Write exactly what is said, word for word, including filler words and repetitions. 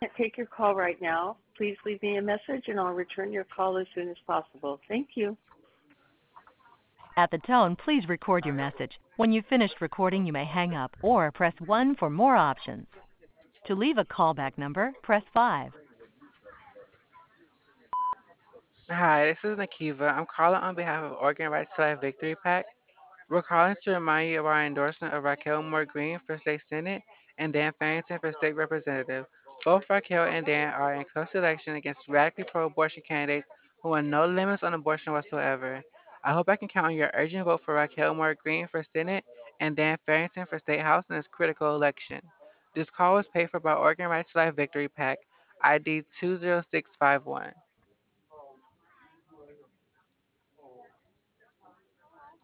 can't take your call right now. Please leave me a message and I'll return your call as soon as possible. Thank you. At the tone, please record your message. When you've finished recording, you may hang up or press one for more options. To leave a callback number, press five. Hi, this is Nakiva. I'm calling on behalf of Organ Rights to Life Victory PAC. We're calling to remind you of our endorsement of Raquel Moore Green for State Senate and Dan Farrington for State Representative. Both Raquel and Dan are in close election against radically pro-abortion candidates who want no limits on abortion whatsoever. I hope I can count on your urgent vote for Raquel Moore Green for Senate and Dan Farrington for State House in this critical election. This call was paid for by Organ Rights to Life Victory PAC, I D two zero six five one.